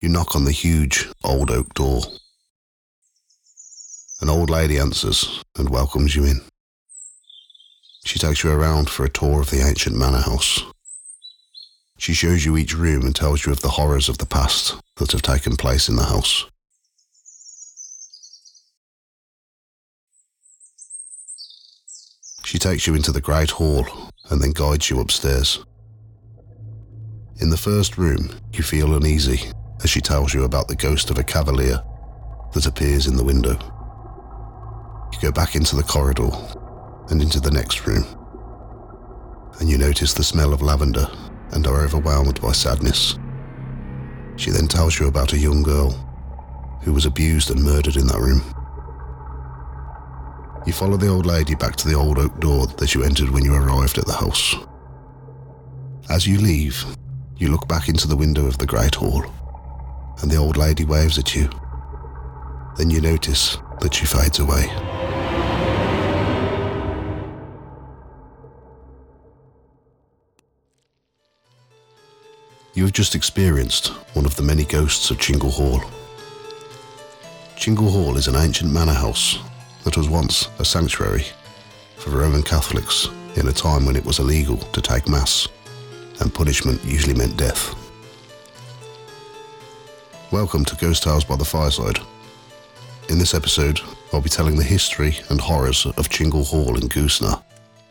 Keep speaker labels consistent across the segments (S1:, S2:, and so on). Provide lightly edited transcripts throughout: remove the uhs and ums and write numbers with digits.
S1: You knock on the huge, old oak door. An old lady answers and welcomes you in. She takes you around for a tour of the ancient manor house. She shows you each room and tells you of the horrors of the past that have taken place in the house. She takes you into the great hall and then guides you upstairs. In the first room, you feel uneasy as she tells you about the ghost of a cavalier that appears in the window. You go back into the corridor and into the next room, and you notice the smell of lavender and are overwhelmed by sadness. She then tells you about a young girl who was abused and murdered in that room. You follow the old lady back to the old oak door that you entered when you arrived at the house. As you leave, you look back into the window of the great hall, and the old lady waves at you. Then you notice that she fades away. You have just experienced one of the many ghosts of Chingle Hall. Chingle Hall is an ancient manor house that was once a sanctuary for Roman Catholics in a time when it was illegal to take mass, and punishment usually meant death. Welcome to Ghost Tales by the Fireside. In this episode, I'll be telling the history and horrors of Chingle Hall in Goosnarr.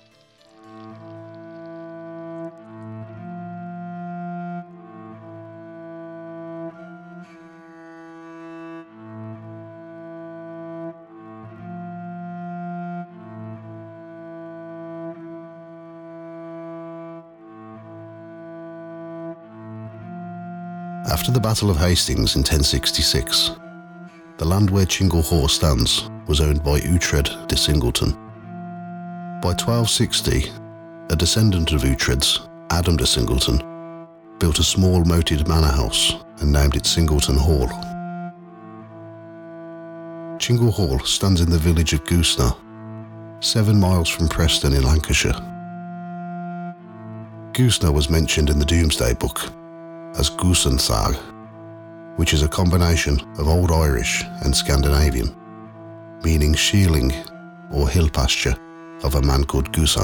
S1: After the Battle of Hastings in 1066, the land where Chingle Hall stands was owned by Uhtred de Singleton. By 1260, a descendant of Uhtred's, Adam de Singleton, built a small moated manor house and named it Singleton Hall. Chingle Hall stands in the village of Goosnarr, 7 miles from Preston in Lancashire. Goosnarr was mentioned in the Domesday Book as Gusansag, which is a combination of Old Irish and Scandinavian, meaning shealing or hill pasture of a man called Gusan.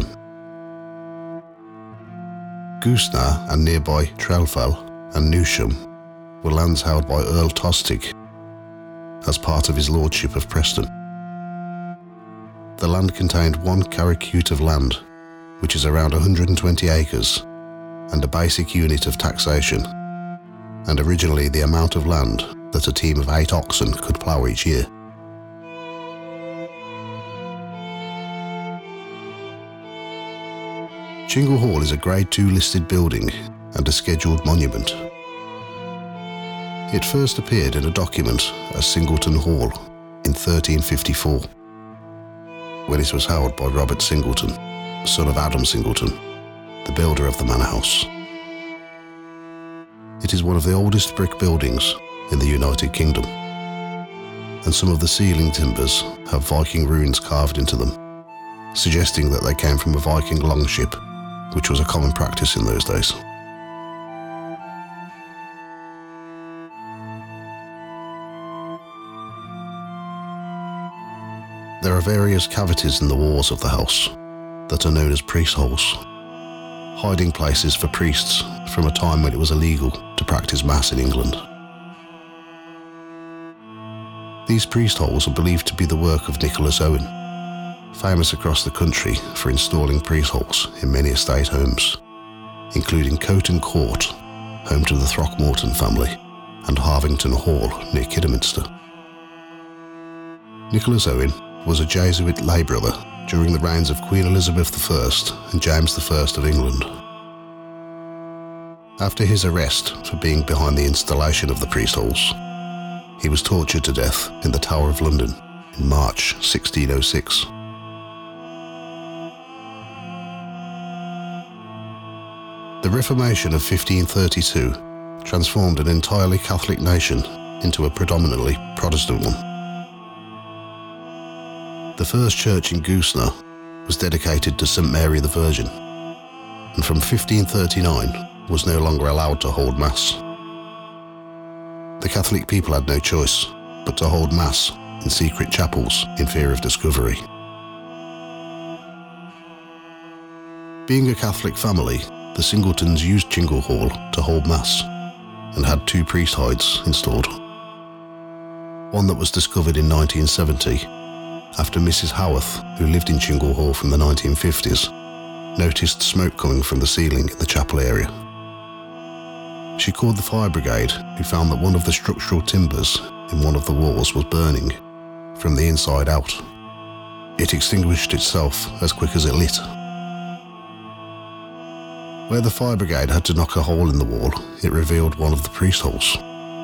S1: Goosnarr and nearby Trelfell and Newsham were lands held by Earl Tostig as part of his lordship of Preston. The land contained 1 carricute of land, which is around 120 acres, and a basic unit of taxation, and originally the amount of land that a team of 8 oxen could plough each year. Chingle Hall is a Grade 2 listed building and a scheduled monument. It first appeared in a document as Singleton Hall in 1354, when it was held by Robert Singleton, son of Adam Singleton, the builder of the manor house. It is one of the oldest brick buildings in the United Kingdom, and some of the ceiling timbers have Viking runes carved into them, suggesting that they came from a Viking longship, which was a common practice in those days. There are various cavities in the walls of the house that are known as priest holes, hiding places for priests from a time when it was illegal to practice mass in England. These priest holes are believed to be the work of Nicholas Owen, famous across the country for installing priest holes in many estate homes, including Coton Court, home to the Throckmorton family, and Harvington Hall near Kidderminster. Nicholas Owen was a Jesuit lay brother during the reigns of Queen Elizabeth I and James I of England. After his arrest for being behind the installation of the priest holes, he was tortured to death in the Tower of London in March 1606. The Reformation of 1532 transformed an entirely Catholic nation into a predominantly Protestant one. The first church in Goosnarr was dedicated to St Mary the Virgin, and from 1539 was no longer allowed to hold Mass. the Catholic people had no choice but to hold Mass in secret chapels in fear of discovery. Being a Catholic family, the Singletons used Chingle Hall to hold Mass and had 2 priest hides installed. One that was discovered in 1970 after Mrs. Howarth, who lived in Chingle Hall from the 1950s, noticed smoke coming from the ceiling in the chapel area. She called the fire brigade, who found that one of the structural timbers in one of the walls was burning from the inside out. It extinguished itself as quick as it lit. Where the fire brigade had to knock a hole in the wall, it revealed one of the priest holes.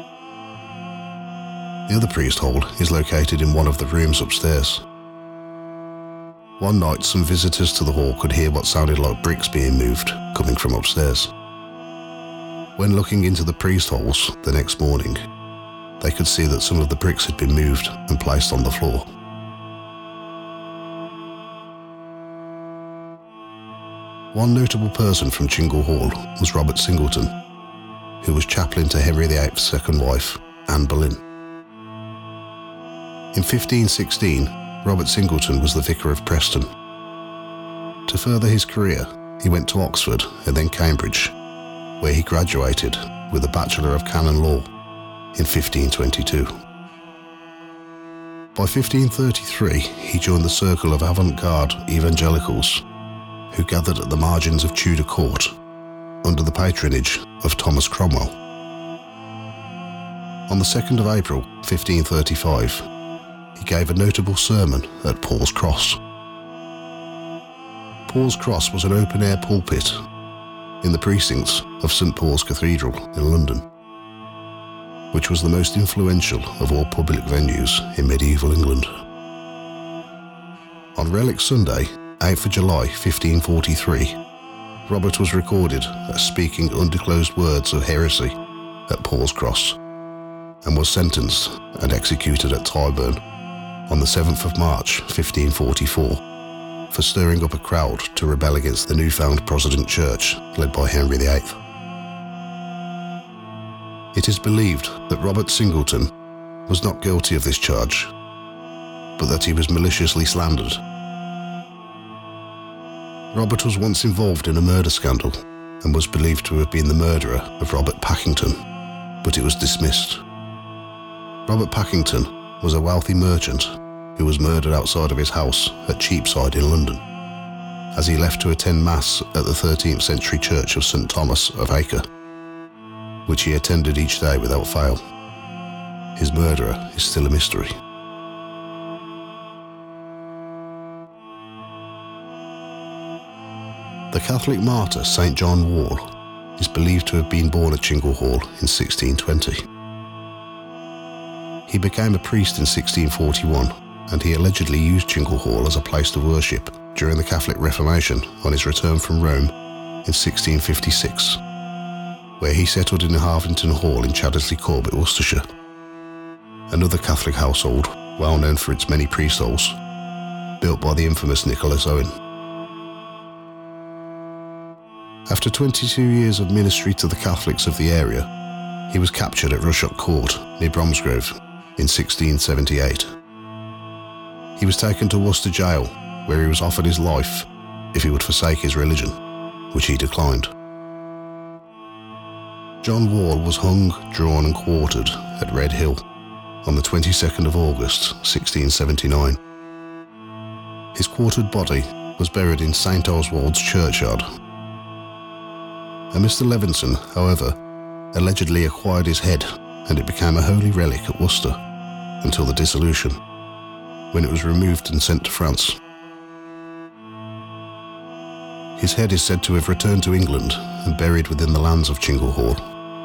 S1: The other priest hole is located in one of the rooms upstairs. One night, some visitors to the hall could hear what sounded like bricks being moved coming from upstairs. When looking into the priest holes the next morning, they could see that some of the bricks had been moved and placed on the floor. One notable person from Chingle Hall was Robert Singleton, who was chaplain to Henry VIII's second wife, Anne Boleyn. In 1516, Robert Singleton was the vicar of Preston. To further his career, he went to Oxford and then Cambridge, where he graduated with a Bachelor of Canon Law in 1522. By 1533, he joined the circle of avant-garde evangelicals who gathered at the margins of Tudor Court under the patronage of Thomas Cromwell. On the 2nd of April 1535, he gave a notable sermon at Paul's Cross. Paul's Cross was an open-air pulpit in the precincts of St Paul's Cathedral in London, which was the most influential of all public venues in medieval England. On Relic Sunday, 8th of July 1543, Robert was recorded as speaking undisclosed words of heresy at Paul's Cross and was sentenced and executed at Tyburn on the 7th of March 1544 for stirring up a crowd to rebel against the newfound Protestant Church led by Henry VIII. It is believed that Robert Singleton was not guilty of this charge, but that he was maliciously slandered. Robert was once involved in a murder scandal and was believed to have been the murderer of Robert Packington, but it was dismissed. Robert Packington was a wealthy merchant who was murdered outside of his house at Cheapside in London, as he left to attend Mass at the 13th century church of St Thomas of Acre, which he attended each day without fail. His murderer is still a mystery. The Catholic martyr St John Wall is believed to have been born at Chingle Hall in 1620. He became a priest in 1641, and he allegedly used Chingle Hall as a place to worship during the Catholic Reformation on his return from Rome in 1656, where he settled in Harvington Hall in Chaddesley Corbett, Worcestershire. Another Catholic household, well known for its many priest holes, built by the infamous Nicholas Owen. After 22 years of ministry to the Catholics of the area, he was captured at Rushock Court near Bromsgrove in 1678. He was taken to Worcester Jail, where he was offered his life if he would forsake his religion, which he declined. John Wall was hung, drawn and quartered at Red Hill on the 22nd of August 1679. His quartered body was buried in St Oswald's churchyard. A Mr. Levinson, however, allegedly acquired his head, and it became a holy relic at Worcester until the dissolution, when it was removed and sent to France. His head is said to have returned to England and buried within the lands of Chingle Hall.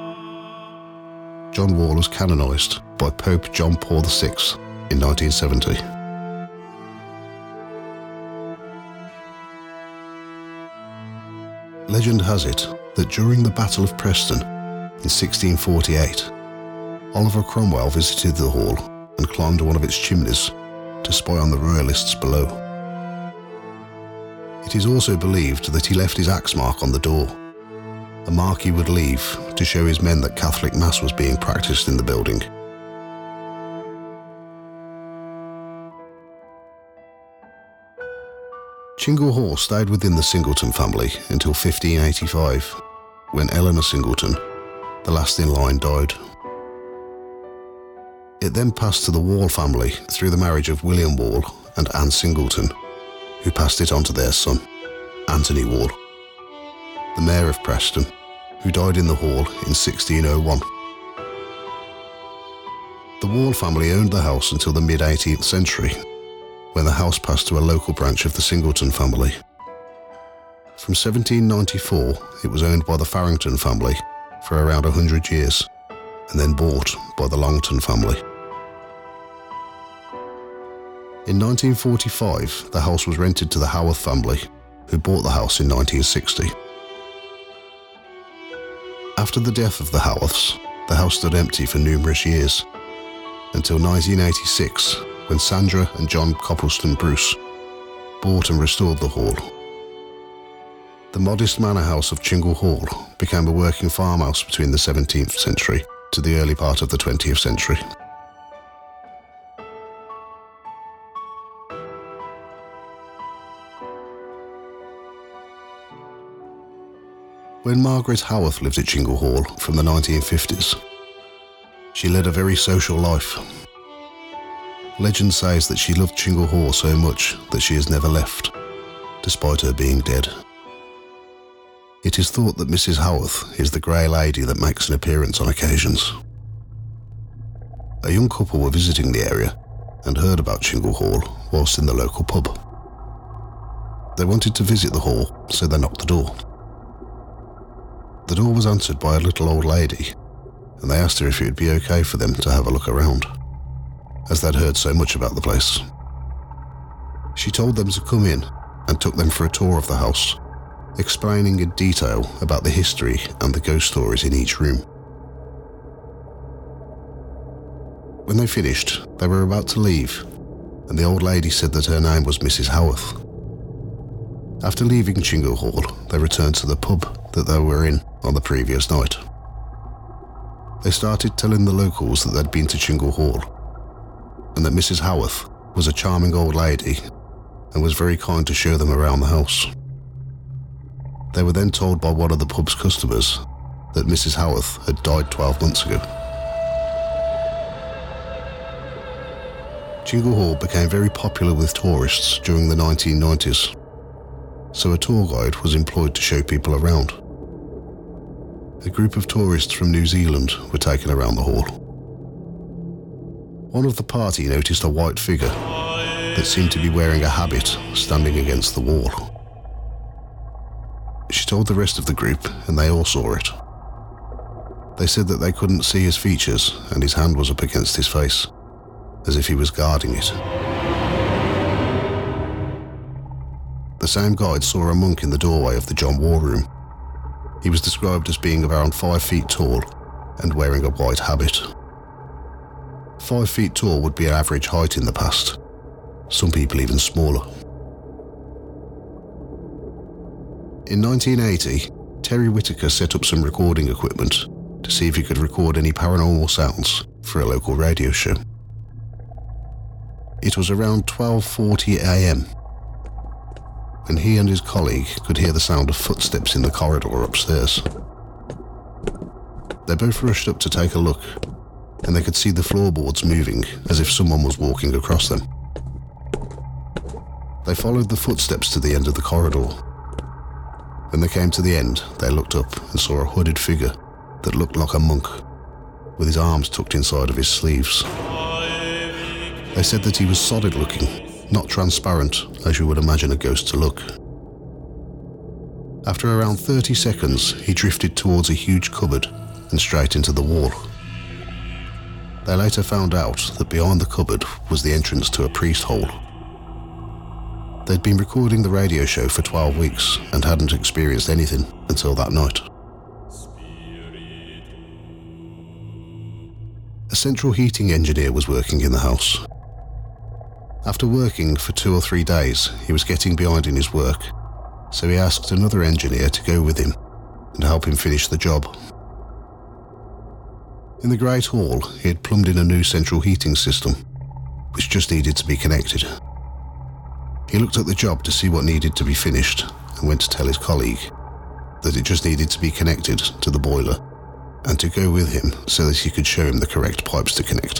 S1: John Wall was canonised by Pope John Paul VI in 1970. Legend has it that during the Battle of Preston in 1648, Oliver Cromwell visited the hall and climbed one of its chimneys to spy on the royalists below. It is also believed that he left his axe mark on the door, a Marquis would leave to show his men that Catholic Mass was being practiced in the building. Chingle Hall stayed within the Singleton family until 1585, when Eleanor Singleton, the last in line, died. It then passed to the Wall family through the marriage of William Wall and Anne Singleton, who passed it on to their son, Anthony Wall, the Mayor of Preston, who died in the Hall in 1601. The Wall family owned the house until the mid-18th century, when the house passed to a local branch of the Singleton family. From 1794, it was owned by the Farrington family for around 100 years, and then bought by the Longton family. In 1945, the house was rented to the Howarth family, who bought the house in 1960. After the death of the Howarths, the house stood empty for numerous years, until 1986, when Sandra and John Coppleston Bruce bought and restored the hall. The modest manor house of Chingle Hall became a working farmhouse between the 17th century to the early part of the 20th century. When Margaret Howarth lived at Chingle Hall from the 1950s, she led a very social life. Legend says that she loved Chingle Hall so much that she has never left, despite her being dead. It is thought that Mrs. Howarth is the grey lady that makes an appearance on occasions. A young couple were visiting the area and heard about Chingle Hall whilst in the local pub. They wanted to visit the hall, so they knocked the door. The door was answered by a little old lady, and they asked her if it would be okay for them to have a look around, as they'd heard so much about the place. She told them to come in and took them for a tour of the house, explaining in detail about the history and the ghost stories in each room. When they finished, they were about to leave, and the old lady said that her name was Mrs. Howarth. After leaving Chingle Hall, they returned to the pub that they were in on the previous night. They started telling the locals that they'd been to Chingle Hall, and that Mrs. Howarth was a charming old lady and was very kind to show them around the house. They were then told by one of the pub's customers that Mrs. Howarth had died 12 months ago. Chingle Hall became very popular with tourists during the 1990s, so a tour guide was employed to show people around. A group of tourists from New Zealand were taken around the hall. One of the party noticed a white figure that seemed to be wearing a habit standing against the wall. She told the rest of the group, and they all saw it. They said that they couldn't see his features, and his hand was up against his face, as if he was guarding it. The same guide saw a monk in the doorway of the John War room. He was described as being around 5 feet tall and wearing a white habit. 5 feet tall would be an average height in the past, some people even smaller. In 1980, Terry Whitaker set up some recording equipment to see if he could record any paranormal sounds for a local radio show. It was around 12:40 a.m. when he and his colleague could hear the sound of footsteps in the corridor upstairs. They both rushed up to take a look, and they could see the floorboards moving as if someone was walking across them. They followed the footsteps to the end of the corridor. When they came to the end, they looked up and saw a hooded figure that looked like a monk, with his arms tucked inside of his sleeves. They said that he was solid looking, not transparent as you would imagine a ghost to look. After around 30 seconds, he drifted towards a huge cupboard and straight into the wall. They later found out that behind the cupboard was the entrance to a priest hole. They'd been recording the radio show for 12 weeks and hadn't experienced anything until that night. A central heating engineer was working in the house. After working for 2 or 3 days, he was getting behind in his work, so he asked another engineer to go with him and help him finish the job. In the Great Hall, he had plumbed in a new central heating system, which just needed to be connected. He looked at the job to see what needed to be finished and went to tell his colleague that it just needed to be connected to the boiler and to go with him so that he could show him the correct pipes to connect.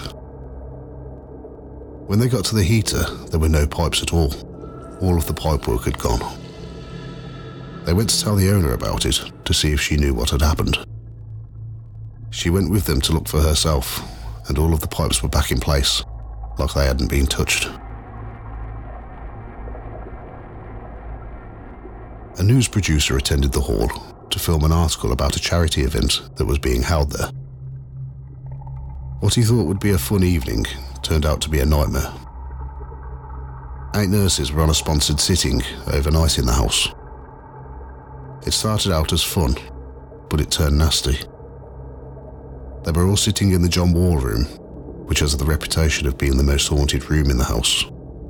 S1: When they got to the heater, there were no pipes at all. All of the pipework had gone. They went to tell the owner about it to see if she knew what had happened. She went with them to look for herself, and all of the pipes were back in place, like they hadn't been touched. A news producer attended the hall to film an article about a charity event that was being held there. What he thought would be a fun evening turned out to be a nightmare. 8 nurses were on a sponsored sitting overnight in the house. It started out as fun, but it turned nasty. They were all sitting in the John Wall room, which has the reputation of being the most haunted room in the house.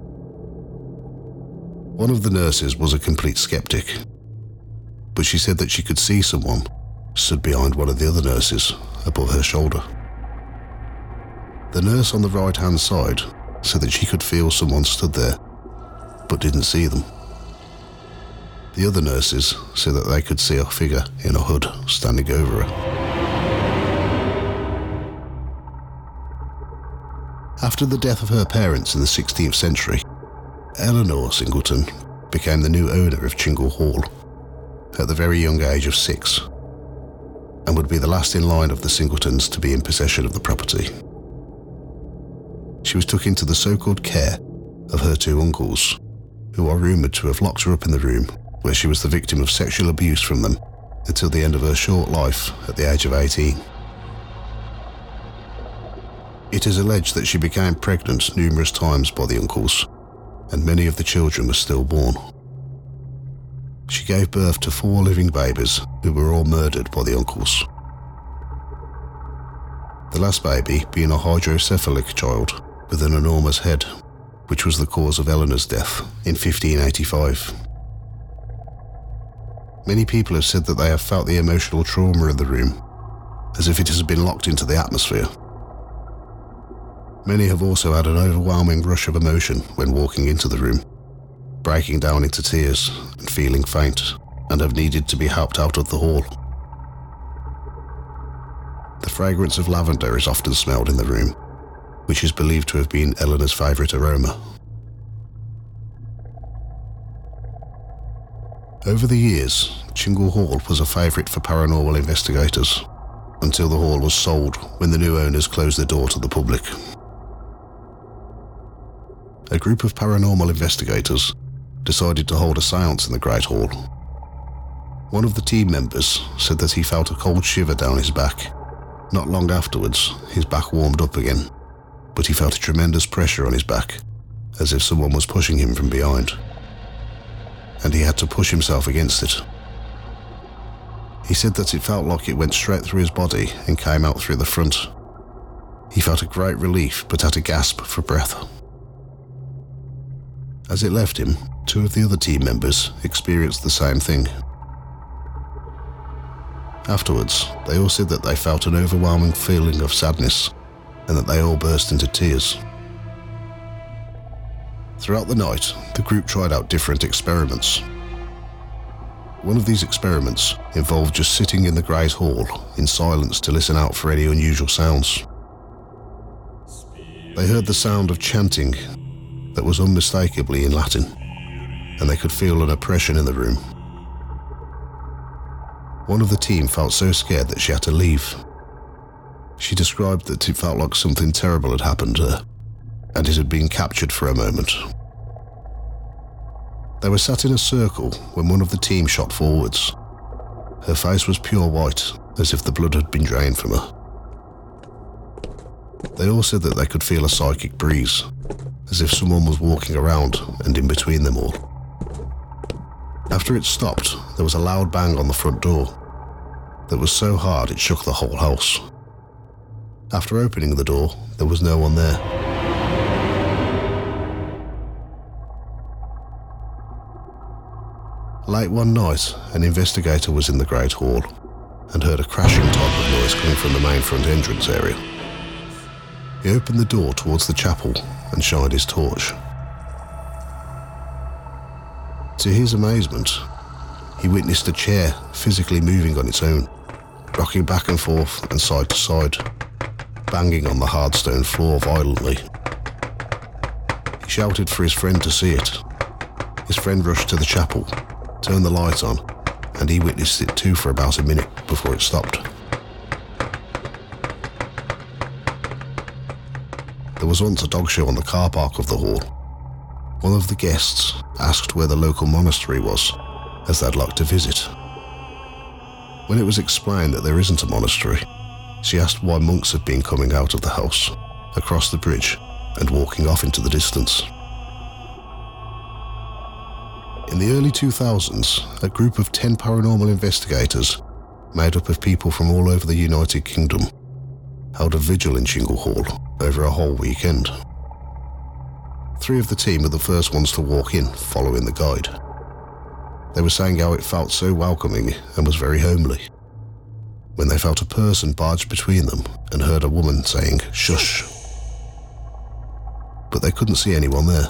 S1: One of the nurses was a complete skeptic, but she said that she could see someone stood behind one of the other nurses above her shoulder. The nurse on the right-hand side said that she could feel someone stood there, but didn't see them. The other nurses said that they could see a figure in a hood standing over her. After the death of her parents in the 16th century, Eleanor Singleton became the new owner of Chingle Hall at the very young age of 6, and would be the last in line of the Singletons to be in possession of the property. She was took into the so-called care of her 2 uncles, who are rumoured to have locked her up in the room where she was the victim of sexual abuse from them until the end of her short life at the age of 18. It is alleged that she became pregnant numerous times by the uncles, and many of the children were stillborn. She gave birth to 4 living babies who were all murdered by the uncles. The last baby being a hydrocephalic child with an enormous head, which was the cause of Eleanor's death in 1585. Many people have said that they have felt the emotional trauma in the room, as if it has been locked into the atmosphere. Many have also had an overwhelming rush of emotion when walking into the room, breaking down into tears and feeling faint, and have needed to be helped out of the hall. The fragrance of lavender is often smelled in the room, which is believed to have been Eleanor's favourite aroma. Over the years, Chingle Hall was a favourite for paranormal investigators, until the hall was sold when the new owners closed the door to the public. A group of paranormal investigators decided to hold a séance in the Great Hall. One of the team members said that he felt a cold shiver down his back. Not long afterwards, his back warmed up again, but he felt a tremendous pressure on his back, as if someone was pushing him from behind, and he had to push himself against it. He said that it felt like it went straight through his body and came out through the front. He felt a great relief, but had a gasp for breath. As it left him, 2 of the other team members experienced the same thing. Afterwards, they all said that they felt an overwhelming feeling of sadness and that they all burst into tears. Throughout the night, the group tried out different experiments. One of these experiments involved just sitting in the Great Hall in silence to listen out for any unusual sounds. They heard the sound of chanting that was unmistakably in Latin, and they could feel an oppression in the room. One of the team felt so scared that she had to leave. She described that it felt like something terrible had happened to her, and it had been captured for a moment. They were sat in a circle when one of the team shot forwards. Her face was pure white, as if the blood had been drained from her. They all said that they could feel a psychic breeze, as if someone was walking around and in between them all. After it stopped, there was a loud bang on the front door that was so hard it shook the whole house. After opening the door, there was no one there. Late one night, an investigator was in the Great Hall and heard a crashing type of noise coming from the main front entrance area. He opened the door towards the chapel and shined his torch. To his amazement, he witnessed a chair physically moving on its own, rocking back and forth and side to side, banging on the hard stone floor violently. He shouted for his friend to see it. His friend rushed to the chapel, turned the light on, and he witnessed it too for about a minute before it stopped. There was once a dog show on the car park of the hall. One of the guests asked where the local monastery was, as they'd like to visit. When it was explained that there isn't a monastery, she asked why monks had been coming out of the house, across the bridge, and walking off into the distance. In the early 2000s, a group of 10 paranormal investigators, made up of people from all over the United Kingdom, held a vigil in Shingle Hall over a whole weekend. 3 of the team were the first ones to walk in, following the guide. They were saying how it felt so welcoming and was very homely, when they felt a person barge between them and heard a woman saying, "Shush." But they couldn't see anyone there.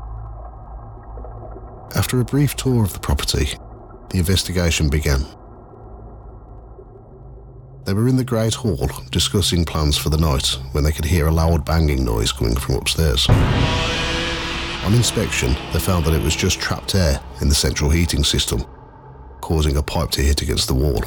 S1: After a brief tour of the property, the investigation began. They were in the Great Hall discussing plans for the night when they could hear a loud banging noise coming from upstairs. On inspection, they found that it was just trapped air in the central heating system, causing a pipe to hit against the wall.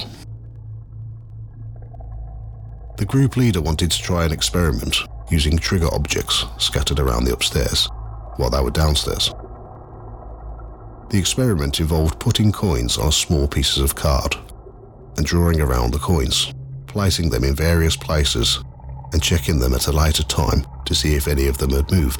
S1: The group leader wanted to try an experiment using trigger objects scattered around the upstairs while they were downstairs. The experiment involved putting coins on small pieces of card and drawing around the coins, placing them in various places and checking them at a later time to see if any of them had moved.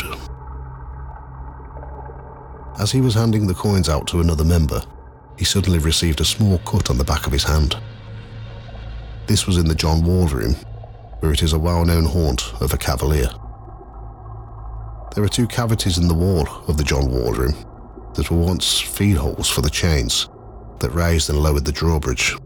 S1: As he was handing the coins out to another member, he suddenly received a small cut on the back of his hand. This was in the John Wall room, where it is a well-known haunt of a cavalier. There are 2 cavities in the wall of the John Wall room that were once feed holes for the chains that raised and lowered the drawbridge.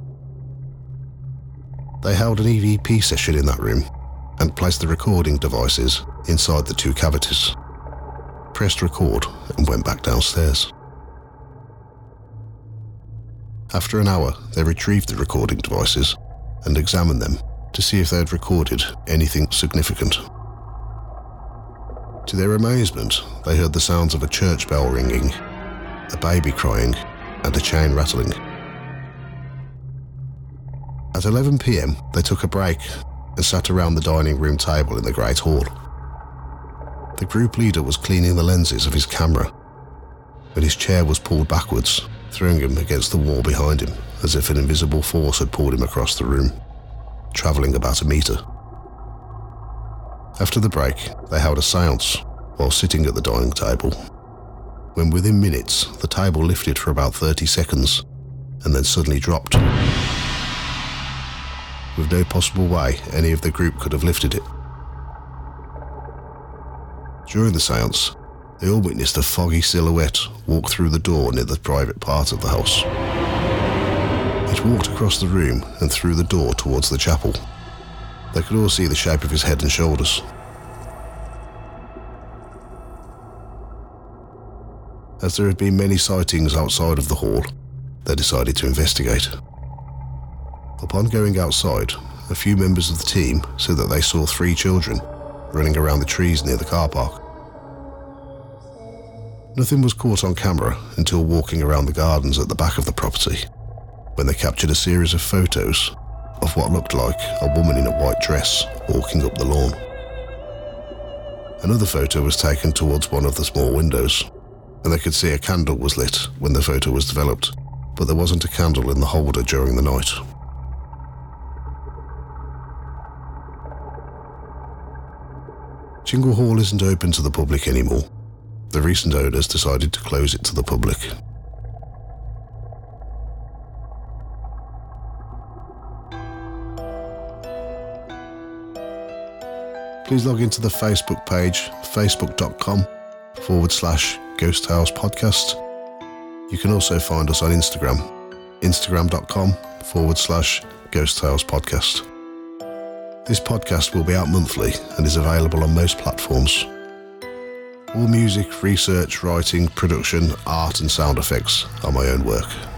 S1: They held an EVP session in that room and placed the recording devices inside the 2 cavities, pressed record and went back downstairs. After an hour, they retrieved the recording devices and examined them to see if they had recorded anything significant. To their amazement, they heard the sounds of a church bell ringing, a baby crying, and a chain rattling. At 11 p.m, they took a break and sat around the dining room table in the Great Hall. The group leader was cleaning the lenses of his camera when his chair was pulled backwards, throwing him against the wall behind him as if an invisible force had pulled him across the room, travelling about a metre. After the break, they held a séance while sitting at the dining table, when within minutes the table lifted for about 30 seconds and then suddenly dropped, with no possible way any of the group could have lifted it. During the séance, they all witnessed a foggy silhouette walk through the door near the private part of the house. It walked across the room and through the door towards the chapel. They could all see the shape of his head and shoulders. As there had been many sightings outside of the hall, they decided to investigate. Upon going outside, a few members of the team said that they saw 3 children running around the trees near the car park. Nothing was caught on camera until walking around the gardens at the back of the property, when they captured a series of photos of what looked like a woman in a white dress walking up the lawn. Another photo was taken towards one of the small windows, and they could see a candle was lit when the photo was developed, but there wasn't a candle in the holder during the night. Shingle Hall isn't open to the public anymore. The recent owners decided to close it to the public. Please log into the Facebook page, facebook.com/Ghost Tales Podcast. You can also find us on Instagram, instagram.com/ facebook.com/Ghost Tales Podcast. This podcast will be out monthly and is available on most platforms. All music, research, writing, production, art and sound effects are my own work.